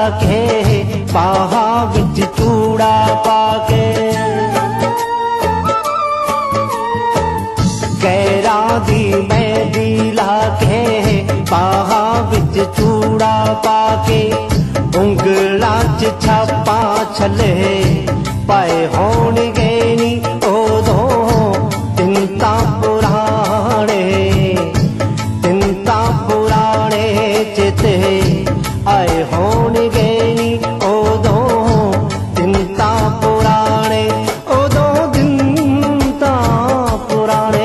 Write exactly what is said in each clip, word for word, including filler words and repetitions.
के बाहां विच चूड़ा पाके गैरा दी मेहंदी लाके बाहां विच चूड़ा पाके उंगलां च छापा छले पाए होणगे नी ओदों तिंता पुराणे तिंता पुराणे चिते आए होणगे नी ओदों तिंता पुराणे ओदों तिंता पुराणे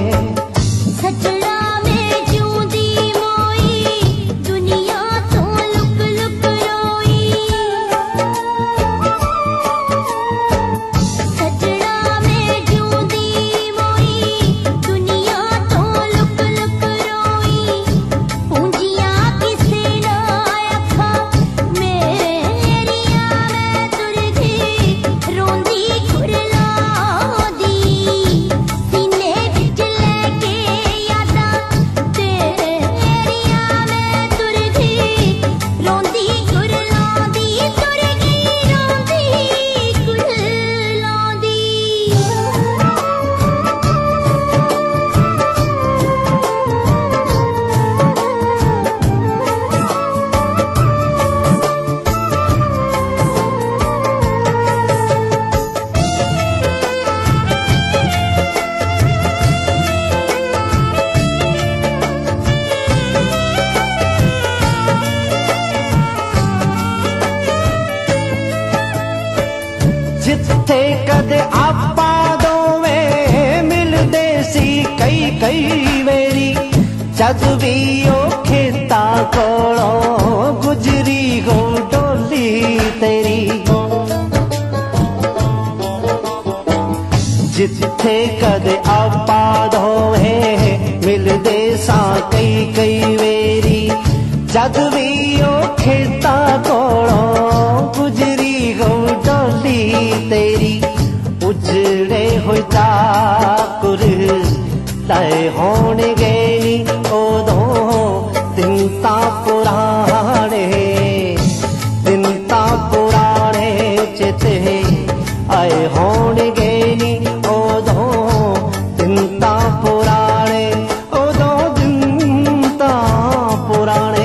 जिथे कदे आपा दोवें मिलदे सी कई कई वेरी जद भी ओ खेता कोलों गुजरी गो डोली तेरी जिथे कदे आपा दोवें मिलदे सा कई कई वेरी जद भी ओ खेता कोलों गुजरी गो डोली तेरी उजड़े हुए चाकुर तय होणगे नी ओदों तिंता पुराणे तिंता पुराणे चिते आए होणगे नी ओदों तिंता पुराणे ओदों तिंता पुराणे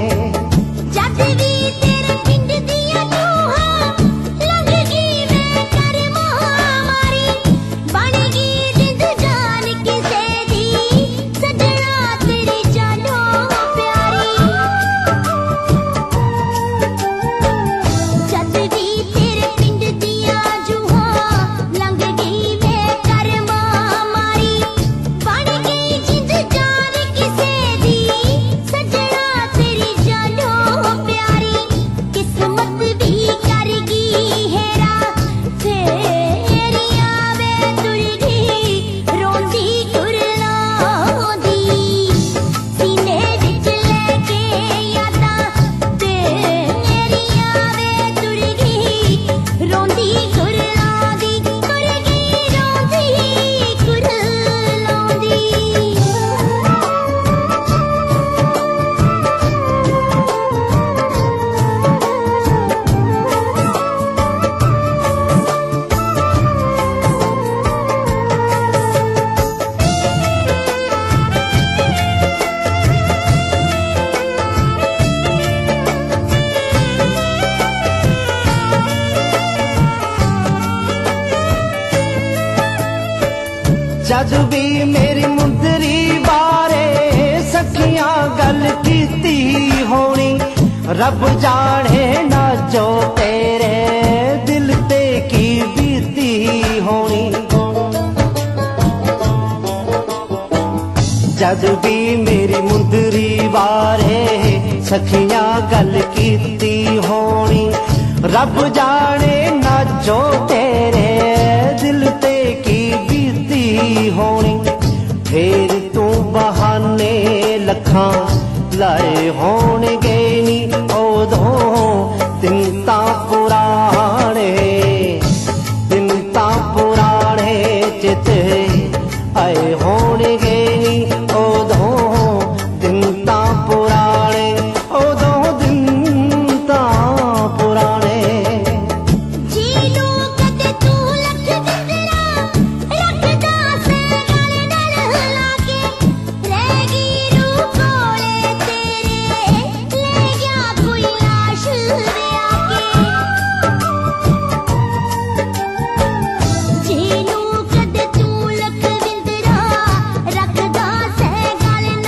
जद भी मेरी मुंदरी बारे सखियां गल कीती होनी रब जाने ना जो तेरे दिल ते की बीती होनी जद भी मेरी मुंदरी बारे सखियां गल कीती होनी रब जाने ना जो तेरे दिल ते की बीती होनी फिर तू बहाने लखां लाए होणगे नी ओदों तिंता पुराणे तिंता पुराणे चिते आए हो